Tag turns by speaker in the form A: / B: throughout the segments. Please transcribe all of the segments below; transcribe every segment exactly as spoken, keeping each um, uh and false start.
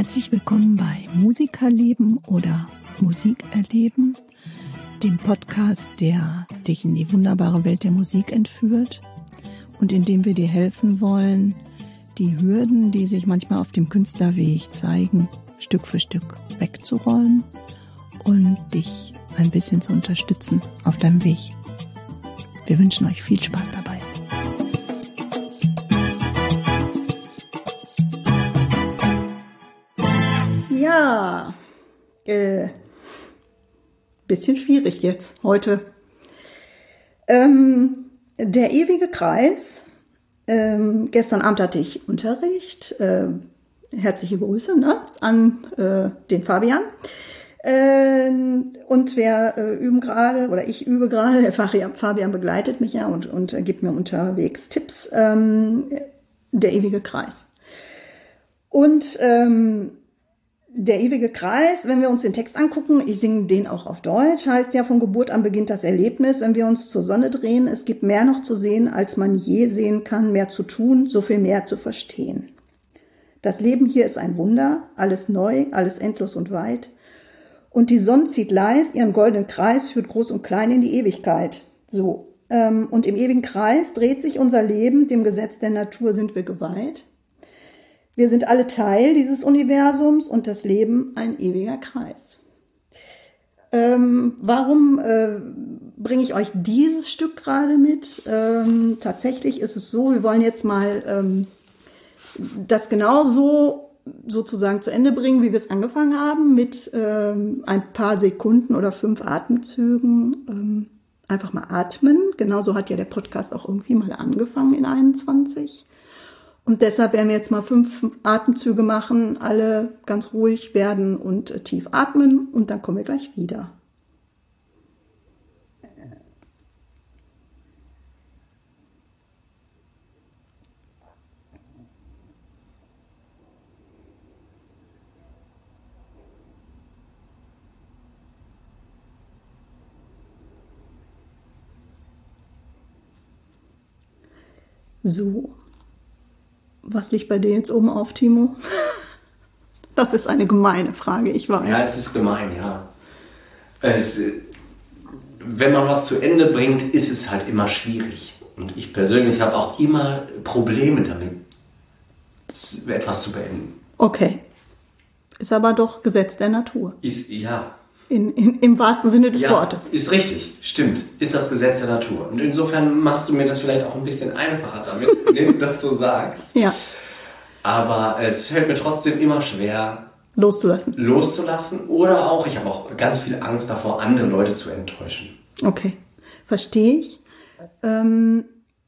A: Herzlich willkommen bei Musikerleben oder Musik erleben, dem Podcast, der dich in die wunderbare Welt der Musik entführt und in dem wir dir helfen wollen, die Hürden, die sich manchmal auf dem Künstlerweg zeigen, Stück für Stück wegzuräumen und dich ein bisschen zu unterstützen auf deinem Weg. Wir wünschen euch viel Spaß dabei. Ja, äh, bisschen schwierig jetzt heute. Ähm, der ewige Kreis. Ähm, gestern Abend hatte ich Unterricht. Äh, herzliche Grüße ne, an äh, den Fabian. Äh, und wir äh, üben gerade, oder ich übe gerade, der Fabian begleitet mich ja und, und äh, gibt mir unterwegs Tipps. Ähm, der ewige Kreis. Und ähm, der ewige Kreis, wenn wir uns den Text angucken, ich singe den auch auf Deutsch, heißt ja, von Geburt an beginnt das Erlebnis, wenn wir uns zur Sonne drehen, es gibt mehr noch zu sehen, als man je sehen kann, mehr zu tun, so viel mehr zu verstehen. Das Leben hier ist ein Wunder, alles neu, alles endlos und weit. Und die Sonne zieht leis, ihren goldenen Kreis führt groß und klein in die Ewigkeit. So, ähm, und im ewigen Kreis dreht sich unser Leben, dem Gesetz der Natur sind wir geweiht. Wir sind alle Teil dieses Universums und das Leben ein ewiger Kreis. Ähm, warum äh, bringe ich euch dieses Stück gerade mit? Ähm, tatsächlich ist es so, wir wollen jetzt mal ähm, das genau so sozusagen zu Ende bringen, wie wir es angefangen haben, mit ähm, ein paar Sekunden oder fünf Atemzügen. Ähm, einfach mal atmen. Genauso hat ja der Podcast auch irgendwie mal angefangen in einundzwanzig. Und deshalb werden wir jetzt mal fünf Atemzüge machen, alle ganz ruhig werden und äh, tief atmen und dann kommen wir gleich wieder. So. Was liegt bei dir jetzt oben auf, Timo? Das ist eine gemeine Frage, ich weiß.
B: Ja, es ist gemein, ja. Es, wenn man was zu Ende bringt, ist es halt immer schwierig. Und ich persönlich habe auch immer Probleme damit, etwas zu beenden.
A: Okay. Ist aber doch Gesetz der Natur.
B: Ist, ja.
A: In, in, Im wahrsten Sinne des
B: ja,
A: Wortes.
B: Ist richtig, stimmt. Ist das Gesetz der Natur. Und insofern machst du mir das vielleicht auch ein bisschen einfacher damit, wenn du das so sagst.
A: Ja.
B: Aber es fällt mir trotzdem immer schwer,
A: loszulassen.
B: Loszulassen. Oder auch, ich habe auch ganz viel Angst davor, andere Leute zu enttäuschen.
A: Okay, verstehe ich. Ähm,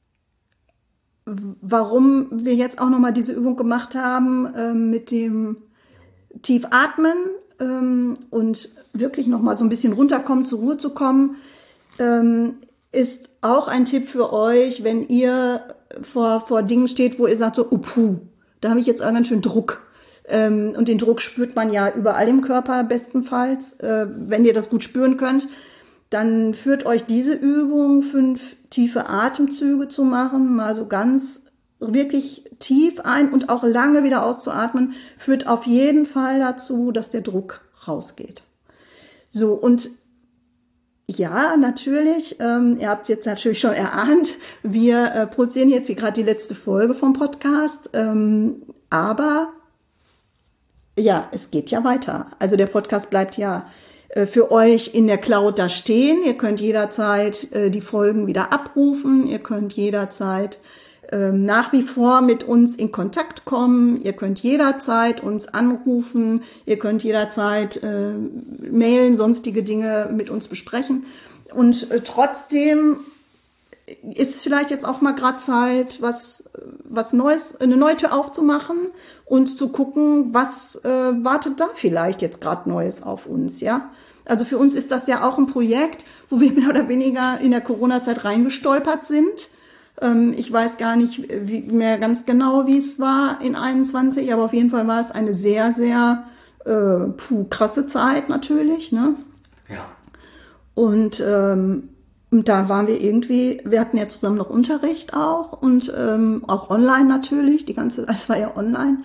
A: warum wir jetzt auch nochmal diese Übung gemacht haben, ähm, mit dem Tiefatmen, Ähm, und wirklich nochmal so ein bisschen runterkommen, zur Ruhe zu kommen, ähm, ist auch ein Tipp für euch, wenn ihr vor, vor Dingen steht, wo ihr sagt so, oh puh, da habe ich jetzt auch ganz schön Druck. Ähm, und den Druck spürt man ja überall im Körper bestenfalls. Äh, wenn ihr das gut spüren könnt, dann führt euch diese Übung, fünf tiefe Atemzüge zu machen, mal so ganz wirklich tief ein und auch lange wieder auszuatmen, führt auf jeden Fall dazu, dass der Druck rausgeht. So, und ja, natürlich, ähm, ihr habt es jetzt natürlich schon erahnt, wir äh, produzieren jetzt hier gerade die letzte Folge vom Podcast, ähm, aber ja, es geht ja weiter. Also der Podcast bleibt ja äh, für euch in der Cloud da stehen. Ihr könnt jederzeit äh, die Folgen wieder abrufen, ihr könnt jederzeit nach wie vor mit uns in Kontakt kommen. Ihr könnt jederzeit uns anrufen, ihr könnt jederzeit äh, mailen, sonstige Dinge mit uns besprechen. Und äh, trotzdem ist es vielleicht jetzt auch mal gerade Zeit, was was Neues, eine neue Tür aufzumachen und zu gucken, was äh, wartet da vielleicht jetzt gerade Neues auf uns, ja? Also für uns ist das ja auch ein Projekt, wo wir mehr oder weniger in der Corona-Zeit reingestolpert sind. Ich weiß gar nicht wie, mehr ganz genau, wie es war in einundzwanzig, aber auf jeden Fall war es eine sehr, sehr äh, puh, krasse Zeit natürlich. Ne?
B: Ja.
A: Und ähm, da waren wir irgendwie, wir hatten ja zusammen noch Unterricht auch und ähm, auch online natürlich, die ganze, es war ja online.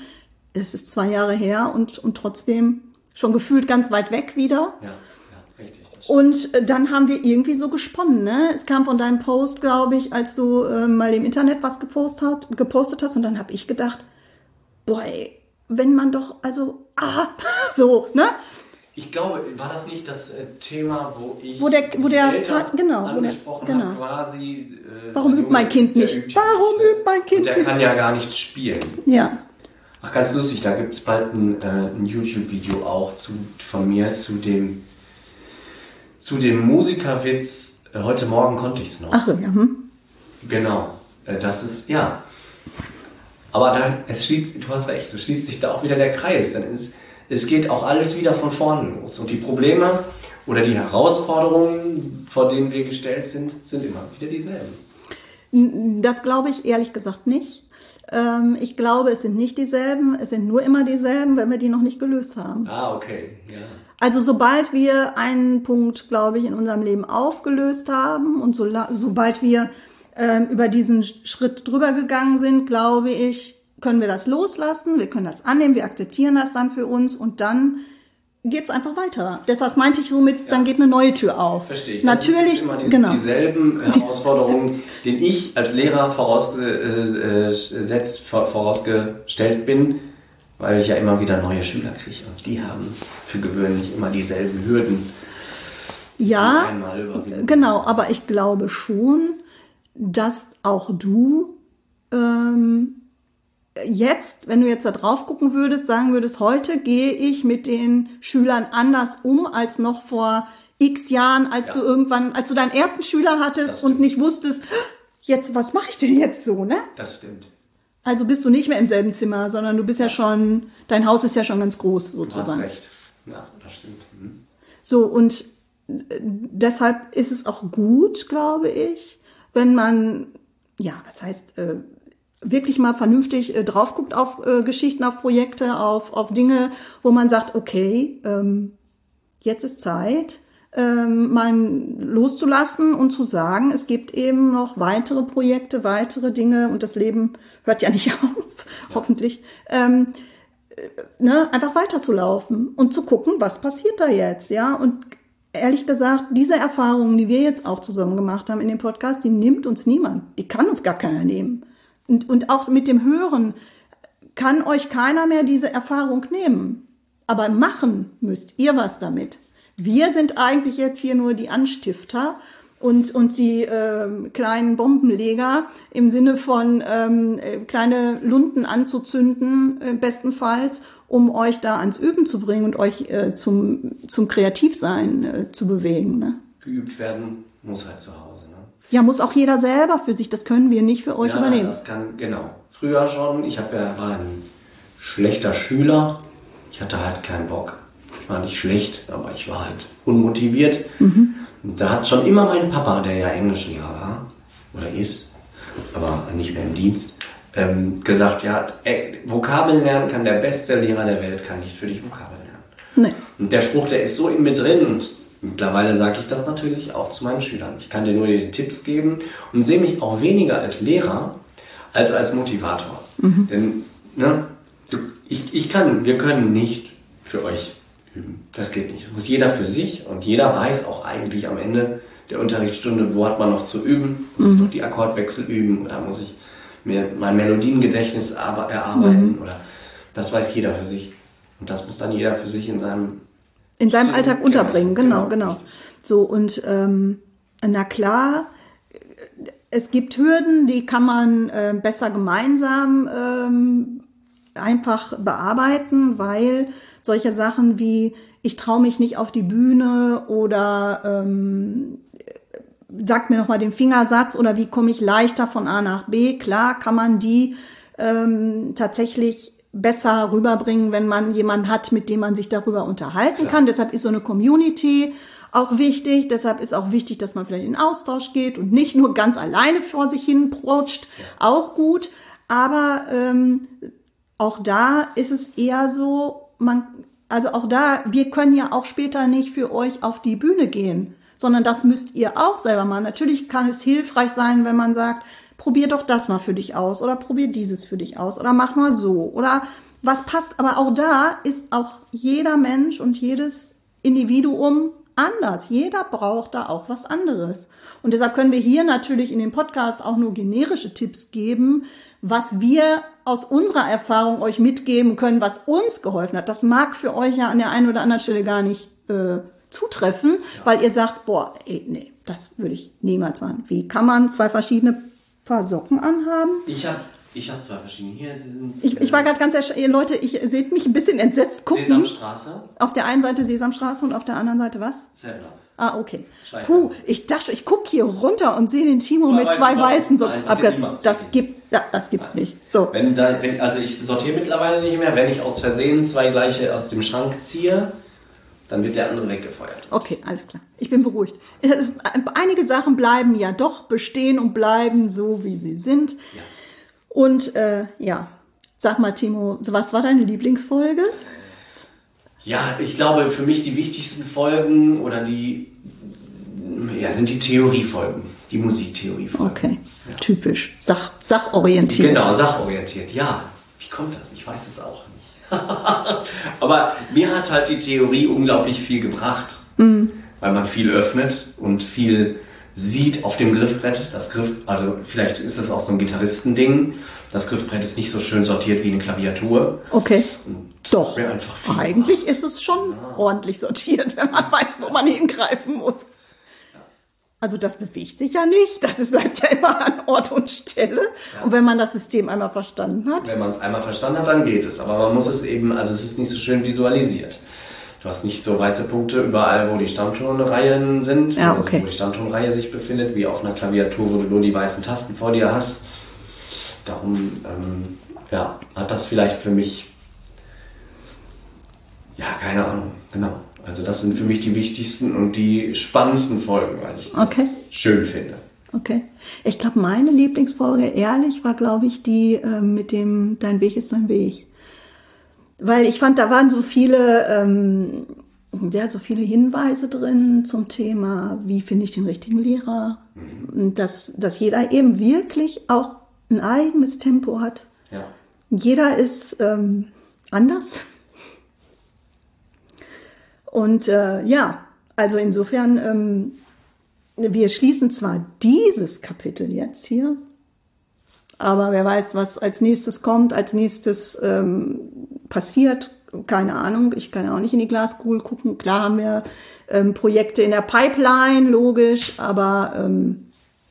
A: es ist zwei Jahre her und, und trotzdem schon gefühlt ganz weit weg wieder.
B: Ja, ja, richtig.
A: Und dann haben wir irgendwie so gesponnen, ne? Es kam von deinem Post, glaube ich, als du äh, mal im Internet was gepostet, hat, gepostet hast. Und dann habe ich gedacht, boah, ey, wenn man doch, also, ah, so, ne?
B: Ich glaube, war das nicht das äh, Thema, wo ich
A: wo der, wo der
B: Eltern
A: genau,
B: angesprochen
A: wo der, genau.
B: habe, quasi... Äh,
A: Warum übt mein Kind nicht?
B: Übt
A: Warum
B: nicht,
A: übt mein Kind
B: und der
A: nicht?
B: kann ja gar nicht spielen.
A: Ja.
B: Ach, ganz lustig, da gibt es bald ein, äh, ein YouTube-Video auch zu, von mir zu dem, zu dem Musikerwitz, äh, heute Morgen konnte ich es noch.
A: Ach so, ja. Hm.
B: Genau, äh, das ist, ja. Aber da, es schließt, du hast recht, es schließt sich da auch wieder der Kreis, denn es, es geht auch alles wieder von vorne los. Und die Probleme oder die Herausforderungen, vor denen wir gestellt sind, sind immer wieder dieselben.
A: Das glaube ich ehrlich gesagt nicht. Ich glaube, es sind nicht dieselben, es sind nur immer dieselben, wenn wir die noch nicht gelöst haben.
B: Ah, okay, ja.
A: Also sobald wir einen Punkt, glaube ich, in unserem Leben aufgelöst haben und so, sobald wir ähm, über diesen Schritt drüber gegangen sind, glaube ich, können wir das loslassen, wir können das annehmen, wir akzeptieren das dann für uns und dann geht's einfach weiter. Deshalb meinte ich so mit, ja. Dann geht eine neue Tür auf.
B: Verstehe ich.
A: Natürlich,
B: immer die,
A: genau.
B: Dieselben Herausforderungen, denen ich als Lehrer vorausgesetzt, vorausgestellt bin, weil ich ja immer wieder neue Schüler kriege und die haben für gewöhnlich immer dieselben Hürden.
A: Ja,
B: einmal überwinden.
A: Genau, aber ich glaube schon, dass auch du ähm, jetzt, wenn du jetzt da drauf gucken würdest, sagen würdest, heute gehe ich mit den Schülern anders um als noch vor x Jahren, als ja. du irgendwann, als du deinen ersten Schüler hattest und nicht wusstest, jetzt, was mache ich denn jetzt so, ne?
B: Das stimmt.
A: Also bist du nicht mehr im selben Zimmer, sondern du bist ja schon, dein Haus ist ja schon ganz groß sozusagen.
B: Du hast recht. Ja, das stimmt. Hm.
A: So, und deshalb ist es auch gut, glaube ich, wenn man, ja, was heißt, äh, wirklich mal vernünftig äh, drauf guckt auf äh, Geschichten, auf Projekte, auf, auf Dinge, wo man sagt, okay, ähm, jetzt ist Zeit, ähm, mal loszulassen und zu sagen, es gibt eben noch weitere Projekte, weitere Dinge und das Leben hört ja nicht auf, ja. hoffentlich, ähm, äh, ne, einfach weiterzulaufen und zu gucken, was passiert da jetzt, ja, und ehrlich gesagt, diese Erfahrungen, die wir jetzt auch zusammen gemacht haben in dem Podcast, die nimmt uns niemand, die kann uns gar keiner nehmen. Und, und auch mit dem Hören kann euch keiner mehr diese Erfahrung nehmen. Aber machen müsst ihr was damit. Wir sind eigentlich jetzt hier nur die Anstifter und, und die ähm, kleinen Bombenleger im Sinne von ähm, kleine Lunten anzuzünden, äh, bestenfalls, um euch da ans Üben zu bringen und euch äh, zum, zum Kreativsein äh, zu bewegen. Ne?
B: Geübt werden muss halt zu Hause. Ne?
A: Ja, muss auch jeder selber für sich. Das können wir nicht für euch
B: ja,
A: übernehmen.
B: Das kann, genau. Früher schon. Ich hab ja, war ein schlechter Schüler. Ich hatte halt keinen Bock. Ich war nicht schlecht, aber ich war halt unmotiviert. Mhm. Und da hat schon immer mein Papa, der ja Englischlehrer war, oder ist, aber nicht mehr im Dienst, ähm, gesagt, ja, ey, Vokabeln lernen kann der beste Lehrer der Welt, kann nicht für dich Vokabeln lernen. Nee. Und der Spruch, der ist so in mir drin und mittlerweile sage ich das natürlich auch zu meinen Schülern. Ich kann dir nur die Tipps geben und sehe mich auch weniger als Lehrer als als Motivator. Mhm. Denn ne, du, ich, ich kann, wir können nicht für euch üben. Das geht nicht. Das muss jeder für sich und jeder weiß auch eigentlich am Ende der Unterrichtsstunde, wo hat man noch zu üben. Muss mhm. ich noch die Akkordwechsel üben oder muss ich mir mein Melodiengedächtnis erarbeiten mhm. oder das weiß jeder für sich. Und das muss dann jeder für sich in seinem
A: in seinem Alltag unterbringen, genau, genau. So, und ähm, na klar, es gibt Hürden, die kann man äh, besser gemeinsam ähm, einfach bearbeiten, weil solche Sachen wie, ich traue mich nicht auf die Bühne oder ähm, sag mir nochmal den Fingersatz oder wie komme ich leichter von A nach B, klar kann man die ähm, tatsächlich besser rüberbringen, wenn man jemanden hat, mit dem man sich darüber unterhalten Klar. kann. Deshalb ist so eine Community auch wichtig. Deshalb ist auch wichtig, dass man vielleicht in Austausch geht und nicht nur ganz alleine vor sich hin protscht. Ja. Auch gut. Aber ähm, auch da ist es eher so, man, also auch da, wir können ja auch später nicht für euch auf die Bühne gehen, sondern das müsst ihr auch selber machen. Natürlich kann es hilfreich sein, wenn man sagt, probier doch das mal für dich aus oder probier dieses für dich aus oder mach mal so oder Was passt, aber auch da ist auch jeder Mensch und jedes Individuum anders. Jeder braucht da auch was anderes. Und deshalb können wir hier natürlich in dem Podcast auch nur generische Tipps geben, was wir aus unserer Erfahrung euch mitgeben können, was uns geholfen hat. Das mag für euch ja an der einen oder anderen Stelle gar nicht äh, zutreffen, ja. weil ihr sagt, boah, ey, nee, das würde ich niemals machen. Wie kann man zwei verschiedene Paar Socken anhaben?
B: Ich habe Ich habe zwei verschiedene. Hier sind,
A: ich, ich war gerade ganz ersch- Leute, ich seht mich ein bisschen entsetzt gucken.
B: Sesamstraße.
A: Auf der einen Seite Sesamstraße und auf der anderen Seite was?
B: Seven Up.
A: Ah, okay. Puh, ich dachte, ich gucke hier runter und sehe den Timo mit zwei weißen so.
B: Nein,
A: das,
B: das,
A: das gibt, das, das gibt's Nein. nicht. So.
B: Wenn da, wenn, also ich sortiere mittlerweile nicht mehr. Wenn ich aus Versehen zwei gleiche aus dem Schrank ziehe, dann wird der andere weggefeuert.
A: Okay, alles klar. Ich bin beruhigt. Es ist, einige Sachen bleiben ja doch bestehen und bleiben so, wie sie sind.
B: Ja.
A: Und äh, ja, sag mal, Timo, was war deine Lieblingsfolge?
B: Ja, ich glaube, für mich die wichtigsten Folgen oder die ja, sind die Theoriefolgen, die Musiktheoriefolgen.
A: Okay,
B: ja.
A: Typisch, Sach, sachorientiert.
B: Genau, sachorientiert, ja. Wie kommt das? Ich weiß es auch nicht. Aber mir hat halt die Theorie unglaublich viel gebracht, mhm. weil man viel öffnet und viel sieht auf dem Griffbrett. Das Griff, also vielleicht ist das auch so ein Gitarristending. Das Griffbrett ist nicht so schön sortiert wie eine Klaviatur.
A: Okay.
B: Und
A: Doch.
B: Einfach viel
A: Eigentlich
B: gemacht.
A: Ist es schon
B: ja.
A: ordentlich sortiert, wenn man weiß, wo man hingreifen muss. Also das bewegt sich ja nicht. Das ist, bleibt ja immer an Ort und Stelle. Ja. Und wenn man das System einmal verstanden hat.
B: Wenn man es einmal verstanden hat, dann geht es. Aber man muss es eben, also es ist nicht so schön visualisiert. Du hast nicht so weiße Punkte überall, wo die Stammtonreihen sind,
A: ja, okay.
B: also wo die Stammtonreihe sich befindet, wie auf einer Klaviatur, wo du nur die weißen Tasten vor dir hast. Darum ähm, ja, hat das vielleicht für mich, ja, keine Ahnung, genau. Also das sind für mich die wichtigsten und die spannendsten Folgen, weil ich das
A: okay.
B: schön finde.
A: Okay. Ich glaube, meine Lieblingsfolge, ehrlich, war, glaube ich, die äh, mit dem Dein Weg ist dein Weg. Weil ich fand, da waren so viele, ähm, ja, so viele Hinweise drin zum Thema, wie finde ich den richtigen Lehrer, mhm. dass, dass jeder eben wirklich auch ein eigenes Tempo hat.
B: Ja.
A: Jeder ist ähm, anders. Und äh, ja, also insofern, ähm, wir schließen zwar dieses Kapitel jetzt hier, aber wer weiß, was als nächstes kommt, als nächstes ähm, passiert, keine Ahnung. Ich kann ja auch nicht in die Glaskugel gucken. Klar haben wir ähm, Projekte in der Pipeline, logisch, aber ähm,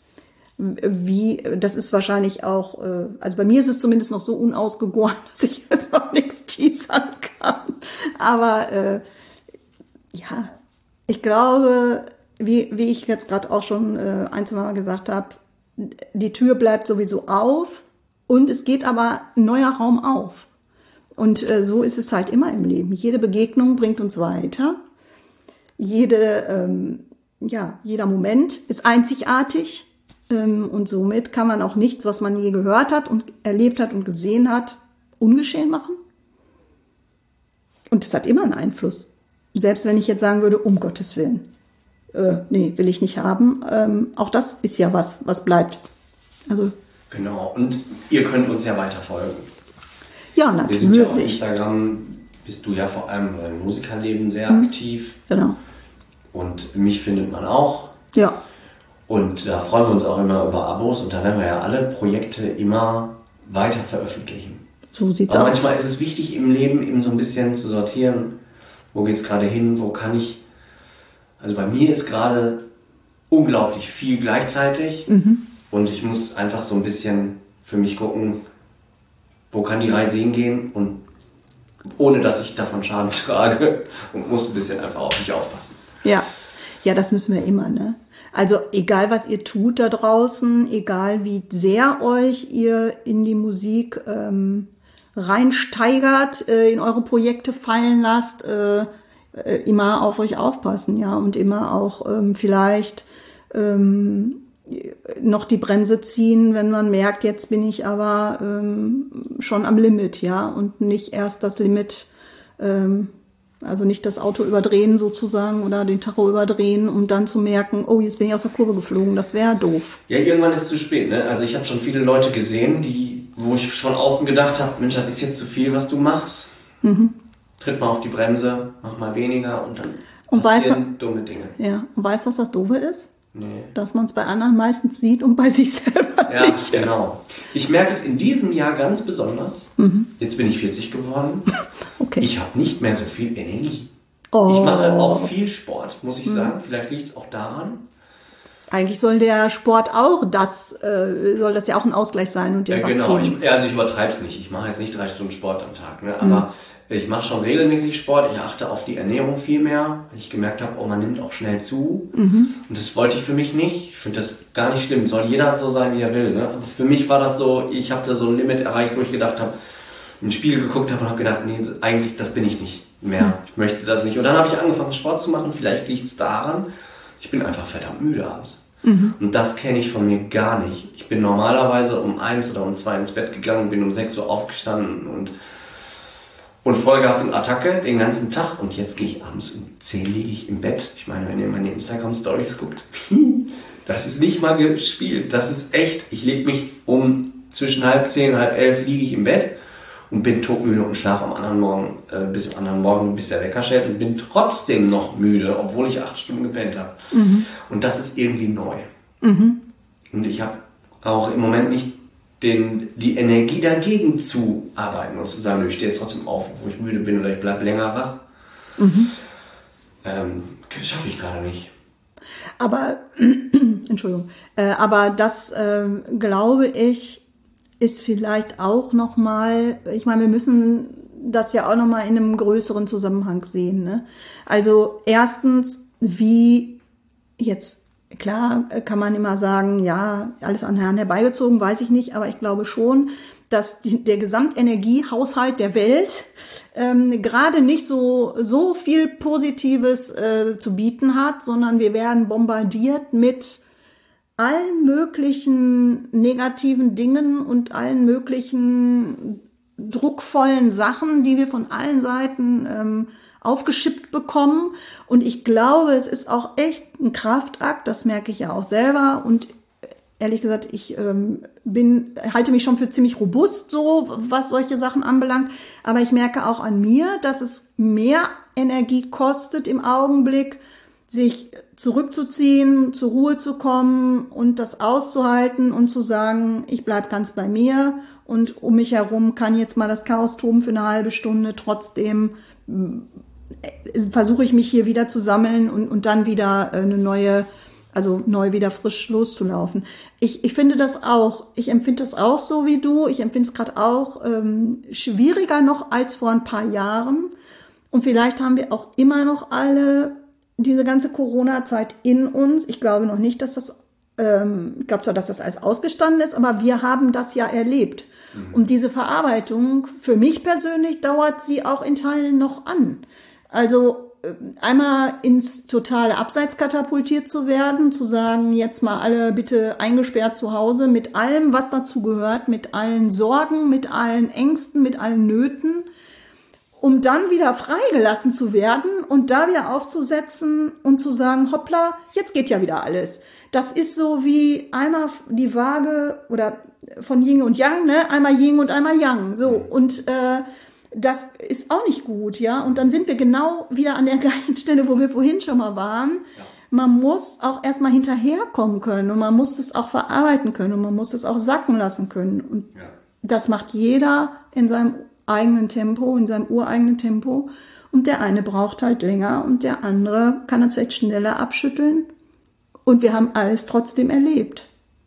A: wie, das ist wahrscheinlich auch, äh, also bei mir ist es zumindest noch so unausgegoren, dass ich jetzt noch nichts teasern kann. Aber äh, ja, ich glaube, wie, wie ich jetzt gerade auch schon äh, ein, zwei Mal gesagt habe, die Tür bleibt sowieso auf und es geht aber ein neuer Raum auf. Und äh, so ist es halt immer im Leben. Jede Begegnung bringt uns weiter. Jede, ähm, ja, jeder Moment ist einzigartig. Ähm, und somit kann man auch nichts, was man je gehört hat und erlebt hat und gesehen hat, ungeschehen machen. Und es hat immer einen Einfluss. Selbst wenn ich jetzt sagen würde, um Gottes Willen. Äh, nee, will ich nicht haben. Ähm, auch das ist ja was, was bleibt. Also
B: genau, und ihr könnt uns ja weiter folgen.
A: Ja, natürlich.
B: Wir sind ja auf Instagram, bist du ja vor allem beim Musikerleben sehr mhm. aktiv.
A: Genau.
B: Und mich findet man auch.
A: Ja.
B: Und da freuen wir uns auch immer über Abos und da werden wir ja alle Projekte immer weiter veröffentlichen.
A: So sieht's aus.
B: Aber manchmal ist es wichtig im Leben eben so ein bisschen zu sortieren, wo geht's gerade hin, wo kann ich. Also bei mir ist gerade unglaublich viel gleichzeitig mhm. und ich muss einfach so ein bisschen für mich gucken, wo kann die Reise hingehen und ohne dass ich davon Schaden trage und muss ein bisschen einfach auf mich aufpassen.
A: Ja, ja, das müssen wir immer, ne? Also egal, was ihr tut da draußen, egal wie sehr euch ihr in die Musik ähm, reinsteigert, äh, in eure Projekte fallen lasst, äh, äh, immer auf euch aufpassen, ja, und immer auch ähm, vielleicht ähm, noch die Bremse ziehen, wenn man merkt, jetzt bin ich aber ähm, schon am Limit, ja, und nicht erst das Limit, ähm, also nicht das Auto überdrehen sozusagen oder den Tacho überdrehen, um dann zu merken, oh, jetzt bin ich aus der Kurve geflogen, das wäre doof.
B: Ja, irgendwann ist es zu spät, ne? Also ich habe schon viele Leute gesehen, die wo ich von außen gedacht habe, Mensch, das ist jetzt zu viel, was du machst. Mhm. Tritt mal auf die Bremse, mach mal weniger und dann
A: und
B: passieren
A: weißt,
B: dumme Dinge.
A: Ja, und weißt du, was das Doofe ist?
B: Nee.
A: Dass man es bei anderen meistens sieht und bei sich selber
B: ja,
A: nicht.
B: Ja, genau. Ich merke es in diesem Jahr ganz besonders. Mhm. Jetzt bin ich vierzig geworden.
A: Okay.
B: Ich habe nicht mehr so viel Energie.
A: Oh.
B: Ich mache auch viel Sport, muss ich mhm. sagen. Vielleicht liegt es auch daran.
A: Eigentlich soll der Sport auch das, äh, soll das ja auch ein Ausgleich sein und dir
B: ja,
A: was
B: genau.
A: geben.
B: Ich, also ich übertreibe es nicht. Ich mache jetzt nicht drei Stunden Sport am Tag, ne? Aber mhm. ich mache schon regelmäßig Sport. Ich achte auf die Ernährung viel mehr, weil ich gemerkt habe, oh, man nimmt auch schnell zu. Mhm. Und das wollte ich für mich nicht. Ich finde das gar nicht schlimm. Soll jeder so sein, wie er will. Ne? Aber für mich war das so, ich habe da so ein Limit erreicht, wo ich gedacht habe, ein Spiel geguckt habe und habe gedacht, nee, eigentlich, das bin ich nicht mehr. Mhm. Ich möchte das nicht. Und dann habe ich angefangen, Sport zu machen. Vielleicht liegt es daran, ich bin einfach verdammt müde abends. Mhm. Und das kenne ich von mir gar nicht. Ich bin normalerweise um eins oder um zwei ins Bett gegangen, bin um sechs Uhr aufgestanden und Und Vollgas und Attacke den ganzen Tag. Und jetzt gehe ich abends um zehn liege ich im Bett. Ich meine, wenn ihr meine Instagram-Stories guckt, das ist nicht mal gespielt. Das ist echt. Ich lege mich um zwischen halb zehn und halb elf liege ich im Bett und bin todmüde und schlafe am anderen Morgen, äh, bis am anderen Morgen, bis der Wecker schellt und bin trotzdem noch müde, obwohl ich acht Stunden gepennt habe. Mhm. Und das ist irgendwie neu. Mhm. Und ich habe auch im Moment nicht Den, die Energie dagegen zu arbeiten und zu sagen, ich stehe jetzt trotzdem auf, wo ich müde bin oder ich bleibe länger wach. Mhm. Ähm, schaffe ich gerade nicht.
A: Aber, Entschuldigung, äh, aber das, äh, glaube ich, ist vielleicht auch nochmal, ich meine, wir müssen das ja auch nochmal in einem größeren Zusammenhang sehen. Ne? Also erstens, wie jetzt, klar kann man immer sagen, ja, alles an Herrn herbeigezogen, weiß ich nicht, aber ich glaube schon, dass die, der Gesamtenergiehaushalt der Welt ähm, gerade nicht so so viel Positives äh, zu bieten hat, sondern wir werden bombardiert mit allen möglichen negativen Dingen und allen möglichen druckvollen Sachen, die wir von allen Seiten ähm, aufgeschippt bekommen. Und ich glaube, es ist auch echt ein Kraftakt, das merke ich ja auch selber. Und ehrlich gesagt, ich ähm, bin, halte mich schon für ziemlich robust, so was solche Sachen anbelangt. Aber ich merke auch an mir, dass es mehr Energie kostet im Augenblick, sich zurückzuziehen, zur Ruhe zu kommen und das auszuhalten und zu sagen, ich bleib ganz bei mir und um mich herum kann jetzt mal das Chaos toben für eine halbe Stunde. Trotzdem versuche ich mich hier wieder zu sammeln und, und dann wieder eine neue, also neu wieder frisch loszulaufen. Ich, ich finde das auch, ich empfinde das auch so wie du. Ich empfinde es gerade auch ähm, schwieriger noch als vor ein paar Jahren. Und vielleicht haben wir auch immer noch alle diese ganze Corona-Zeit in uns. Ich glaube noch nicht, dass das, ähm, ich glaube zwar, dass das alles ausgestanden ist, aber wir haben das ja erlebt. Mhm. Und diese Verarbeitung, für mich persönlich, dauert sie auch in Teilen noch an. Also äh, einmal ins totale Abseits katapultiert zu werden, zu sagen, jetzt mal alle bitte eingesperrt zu Hause mit allem, was dazu gehört, mit allen Sorgen, mit allen Ängsten, mit allen Nöten, um dann wieder freigelassen zu werden und da wieder aufzusetzen und zu sagen, hoppla, jetzt geht ja wieder alles. Das ist so wie einmal die Waage oder von Yin und Yang, ne? Einmal Yin und einmal Yang. So, und äh, das ist auch nicht gut, ja. Und dann sind wir genau wieder an der gleichen Stelle, wo wir vorhin schon mal waren. Ja. Man muss auch erstmal hinterherkommen können und man muss es auch verarbeiten können und man muss es auch sacken lassen können. Und ja. Das macht jeder in seinem eigenen Tempo, in seinem ureigenen Tempo. Und der eine braucht halt länger und der andere kann das vielleicht schneller abschütteln. Und wir haben alles trotzdem erlebt.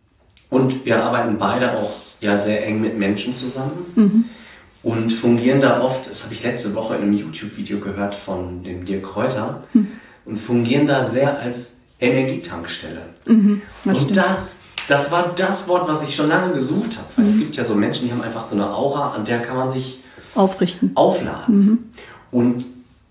B: Und wir arbeiten beide auch ja sehr eng mit Menschen zusammen mhm. und fungieren da oft, das habe ich letzte Woche in einem YouTube-Video gehört von dem Dirk Kräuter, mhm. und fungieren da sehr als Energietankstelle. Mhm, das und das, das war das Wort, was ich schon lange gesucht habe. Weil mhm. es gibt ja so Menschen, die haben einfach so eine Aura, an der kann man sich
A: aufrichten,
B: aufladen.
A: Mhm.
B: Und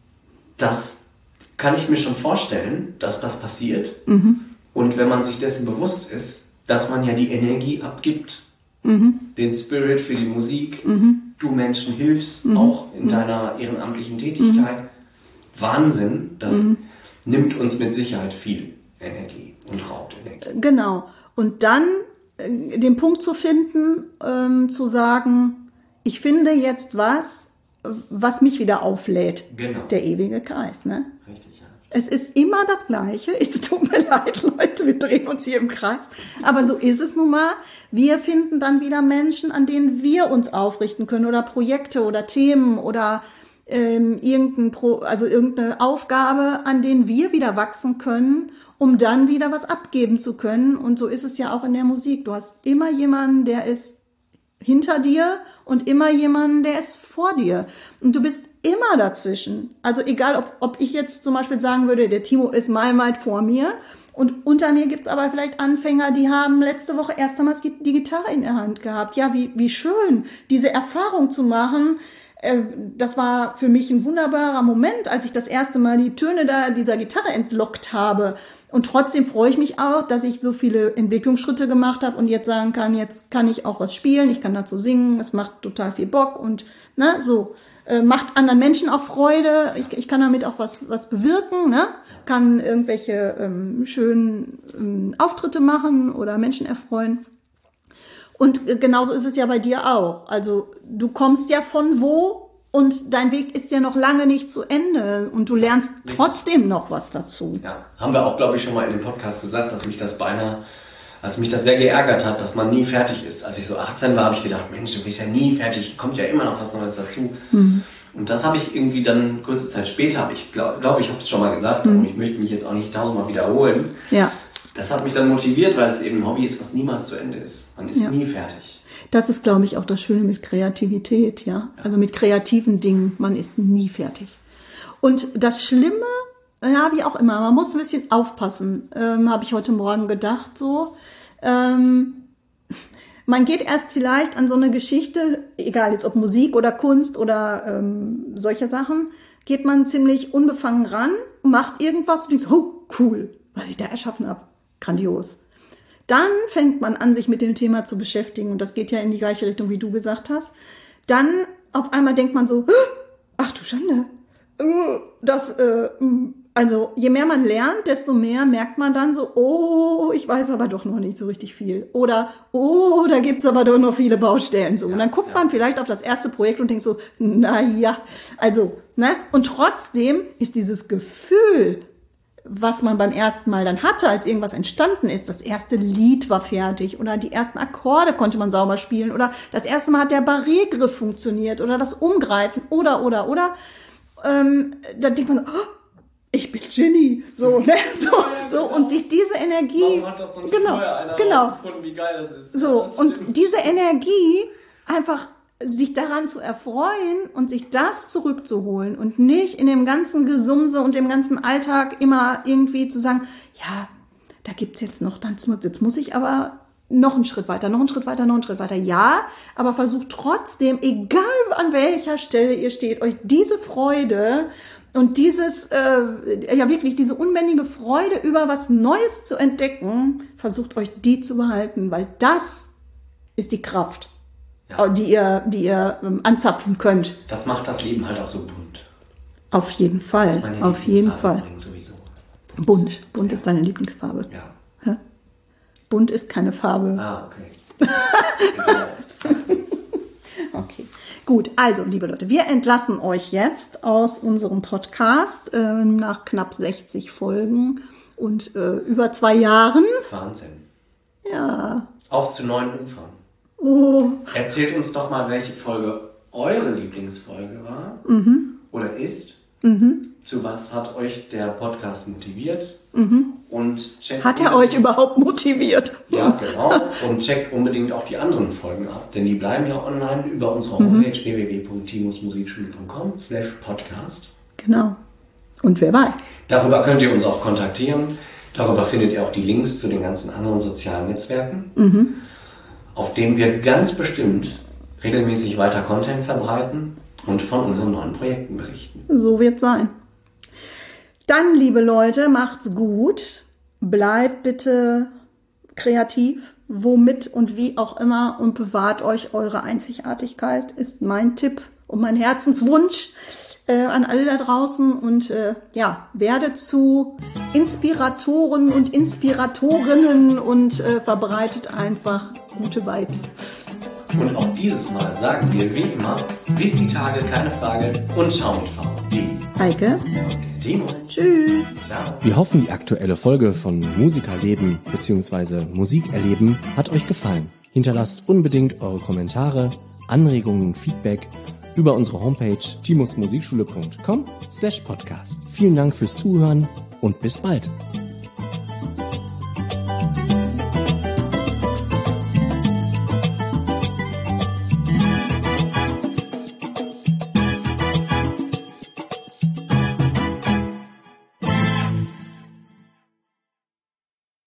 B: das kann ich mir schon vorstellen, dass das passiert.
A: Mhm.
B: Und wenn man sich dessen bewusst ist, dass man ja die Energie abgibt,
A: mhm.
B: den Spirit für die Musik,
A: mhm.
B: du Menschen hilfst, mhm. auch in deiner ehrenamtlichen Tätigkeit. Mhm. Wahnsinn, das mhm. nimmt uns mit Sicherheit viel Energie und raubt Energie.
A: Genau. Und dann äh, den Punkt zu finden, ähm, zu sagen, ich finde jetzt was, was mich wieder auflädt.
B: Genau.
A: Der ewige Kreis, ne?
B: Richtig, ja.
A: Es ist immer das Gleiche. Es tut mir leid, Leute, wir drehen uns hier im Kreis. Aber so ist es nun mal. Wir finden dann wieder Menschen, an denen wir uns aufrichten können oder Projekte oder Themen oder ähm, irgendein Pro, also irgendeine Aufgabe, an denen wir wieder wachsen können, um dann wieder was abgeben zu können. Und so ist es ja auch in der Musik. Du hast immer jemanden, der ist hinter dir und immer jemanden, der ist vor dir. Und du bist immer dazwischen. Also egal, ob, ob ich jetzt zum Beispiel sagen würde, der Timo ist meilenweit vor mir und unter mir gibt's aber vielleicht Anfänger, die haben letzte Woche erst einmal die Gitarre in der Hand gehabt. Ja, wie, wie schön, diese Erfahrung zu machen. Das war für mich ein wunderbarer Moment, als ich das erste Mal die Töne da dieser Gitarre entlockt habe. Und trotzdem freue ich mich auch, dass ich so viele Entwicklungsschritte gemacht habe und jetzt sagen kann, jetzt kann ich auch was spielen, ich kann dazu singen, es macht total viel Bock und ne, so äh, macht anderen Menschen auch Freude. Ich, ich kann damit auch was was bewirken, ne, kann irgendwelche ähm, schönen ähm, Auftritte machen oder Menschen erfreuen. Und äh, genauso ist es ja bei dir auch. Also du kommst ja von wo? Und dein Weg ist ja noch lange nicht zu Ende und du lernst Richtig. Trotzdem noch was dazu.
B: Ja, haben wir auch, glaube ich, schon mal in dem Podcast gesagt, dass mich das beinahe, dass mich das sehr geärgert hat, dass man nie fertig ist. Als ich so achtzehn war, habe ich gedacht, Mensch, du bist ja nie fertig, kommt ja immer noch was Neues dazu. Mhm. Und das habe ich irgendwie dann kurze Zeit später, habe ich glaube, glaub, ich habe es schon mal gesagt, mhm. aber ich möchte mich jetzt auch nicht tausendmal wiederholen.
A: Ja.
B: Das hat mich dann motiviert, weil es eben ein Hobby ist, was niemals zu Ende ist. Man ist ja. nie fertig.
A: Das ist, glaube ich, auch das Schöne mit Kreativität, ja. Also mit kreativen Dingen, man ist nie fertig. Und das Schlimme, ja, wie auch immer, man muss ein bisschen aufpassen, ähm, habe ich heute Morgen gedacht, so. Ähm, man geht erst vielleicht an so eine Geschichte, egal jetzt ob Musik oder Kunst oder ähm, solche Sachen, geht man ziemlich unbefangen ran, macht irgendwas und denkt, oh, cool, was ich da erschaffen habe. Grandios. Dann fängt man an, sich mit dem Thema zu beschäftigen. Und das geht ja in die gleiche Richtung, wie du gesagt hast. Dann auf einmal denkt man so, ach du Schande. Das, äh, also je mehr man lernt, desto mehr merkt man dann so, oh, ich weiß aber doch noch nicht so richtig viel. Oder, oh, da gibt's aber doch noch viele Baustellen. So. Und dann guckt man vielleicht auf das erste Projekt und denkt so, na ja, also, ne? Und trotzdem ist dieses Gefühl, was man beim ersten Mal dann hatte, als irgendwas entstanden ist. Das erste Lied war fertig oder die ersten Akkorde konnte man sauber spielen oder das erste Mal hat der Barré-Griff funktioniert oder das Umgreifen oder, oder, oder. Ähm, da denkt man so, oh, ich bin Genie. So, ne? So, so. Und sich diese Energie.
B: Warum hat das noch nicht
A: genau,
B: vorher einer
A: genau.
B: rausgefunden, wie geil das ist?
A: So,
B: das
A: und diese Energie einfach sich daran zu erfreuen und sich das zurückzuholen und nicht in dem ganzen Gesumse und dem ganzen Alltag immer irgendwie zu sagen, ja, da gibt's jetzt noch, dann, jetzt muss ich aber noch einen Schritt weiter, noch einen Schritt weiter, noch einen Schritt weiter. Ja, aber versucht trotzdem, egal an welcher Stelle ihr steht, euch diese Freude und dieses, äh, ja wirklich diese unbändige Freude über was Neues zu entdecken, versucht euch die zu behalten, weil das ist die Kraft. Ja. Die ihr, die ihr ähm, anzapfen könnt.
B: Das macht das Leben halt auch so bunt.
A: Auf jeden Fall.
B: Das ist meine
A: auf jeden Fall.
B: Sowieso.
A: Bunt. Bunt ja. ist deine Lieblingsfarbe.
B: Ja.
A: Hä? Bunt ist keine Farbe.
B: Ah, okay.
A: Okay. Gut, also, liebe Leute, wir entlassen euch jetzt aus unserem Podcast äh, nach knapp sechzig Folgen und äh, über zwei Jahren.
B: Wahnsinn.
A: Ja.
B: Auf zu neuen Ufern.
A: Oh.
B: Erzählt uns doch mal, welche Folge eure Lieblingsfolge war
A: mhm.
B: oder ist.
A: Mhm.
B: Zu was hat euch der Podcast motiviert?
A: Mhm.
B: Und checkt
A: hat er euch überhaupt motiviert?
B: Ja, genau. Und checkt unbedingt auch die anderen Folgen ab, denn die bleiben ja online über unsere Homepage mhm. w w w punkt timos musikschule punkt com slash podcast.
A: Genau. Und wer weiß.
B: Darüber könnt ihr uns auch kontaktieren. Darüber findet ihr auch die Links zu den ganzen anderen sozialen Netzwerken.
A: Mhm.
B: Auf dem wir ganz bestimmt regelmäßig weiter Content verbreiten und von unseren neuen Projekten berichten.
A: So wird's sein. Dann, liebe Leute, macht's gut. Bleibt bitte kreativ, womit und wie auch immer und bewahrt euch eure Einzigartigkeit, ist mein Tipp und mein Herzenswunsch. äh, an alle da draußen und äh, ja, werdet zu Inspiratoren und Inspiratorinnen und äh, verbreitet einfach gute Vibes.
B: Und auch dieses Mal sagen wir wie immer, bis die Tage, keine Frage und Schau mit V. Die
A: Heike.
B: Timo.
A: Tschüss.
B: Ciao.
C: Wir hoffen, die aktuelle Folge von Musikerleben bzw. Musikerleben hat euch gefallen. Hinterlasst unbedingt eure Kommentare, Anregungen, Feedback über unsere Homepage timosmusikschule punkt com slash podcast. Vielen Dank fürs Zuhören und bis bald.